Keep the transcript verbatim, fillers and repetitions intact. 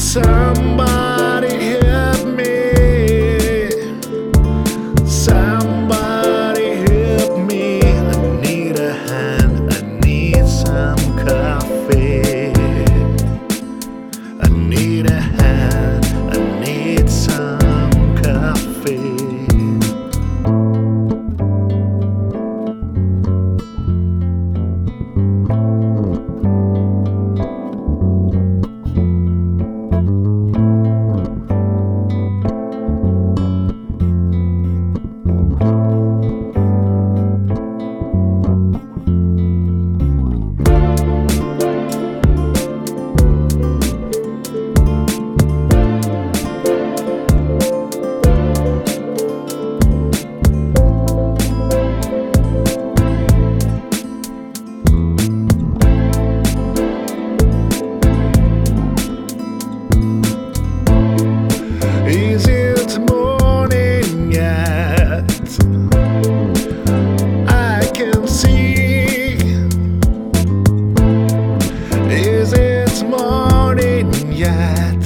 Somebody help me. Somebody help me. I need a hand. I need some coffee. I need a hand. I need some coffee. Is it morning yet? I can see. Is it morning yet?